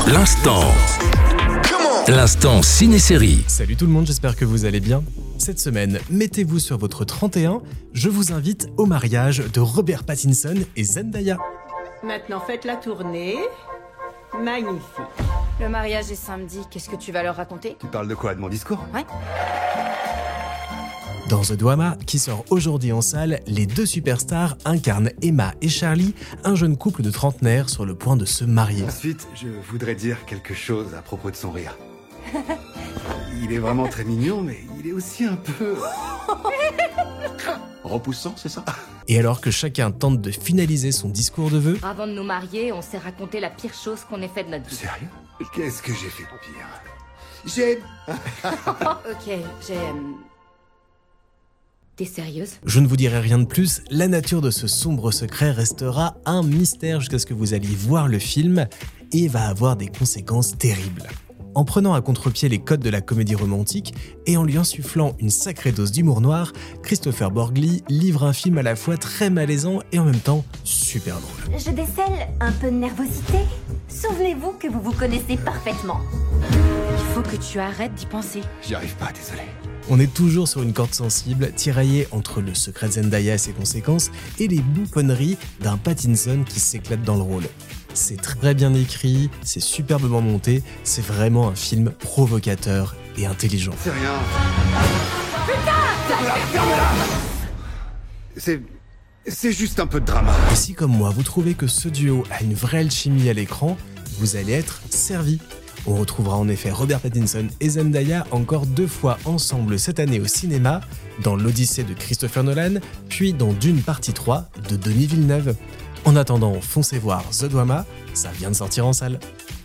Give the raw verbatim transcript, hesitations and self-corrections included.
L'instant. L'instant ciné-série. Salut tout le monde, j'espère que vous allez bien. Cette semaine, mettez-vous sur votre trente et un, je vous invite au mariage de Robert Pattinson et Zendaya. Maintenant faites la tournée. Magnifique. Le mariage est samedi, qu'est-ce que tu vas leur raconter? Tu parles de quoi? De mon discours? Ouais. Dans The Drama, qui sort aujourd'hui en salle, les deux superstars incarnent Emma et Charlie, un jeune couple de trentenaires sur le point de se marier. Ensuite, je voudrais dire quelque chose à propos de son rire. Il est vraiment très mignon, mais il est aussi un peu... repoussant, c'est ça? Et alors que chacun tente de finaliser son discours de vœux, Avant de nous marier, on s'est raconté la pire chose qu'on ait fait de notre vie. Sérieux? Qu'est-ce que j'ai fait de pire? J'ai... Ok, j'ai... euh, T'es sérieuse? je ne vous dirai rien de plus, la nature de ce sombre secret restera un mystère jusqu'à ce que vous alliez voir le film et va avoir des conséquences terribles. En prenant à contre-pied les codes de la comédie romantique et en lui insufflant une sacrée dose d'humour noir, Christopher Borgli livre un film à la fois très malaisant et en même temps super drôle. Je décèle un peu de nervosité. Souvenez-vous que vous vous connaissez parfaitement. Il faut que tu arrêtes d'y penser. J'y arrive pas, désolé. On est toujours sur une corde sensible, tiraillée entre le secret de Zendaya et ses conséquences et les bouffonneries d'un Pattinson qui s'éclate dans le rôle. C'est très bien écrit, c'est superbement monté, c'est vraiment un film provocateur et intelligent. C'est rien. Putain! Ferme-la! C'est... c'est juste un peu de drama. Et si comme moi vous trouvez que ce duo a une vraie alchimie à l'écran, vous allez être servi. On retrouvera en effet Robert Pattinson et Zendaya encore deux fois ensemble cette année au cinéma, dans l'Odyssée de Christopher Nolan, puis dans Dune partie trois de Denis Villeneuve. En attendant, foncez voir The Drama, ça vient de sortir en salle.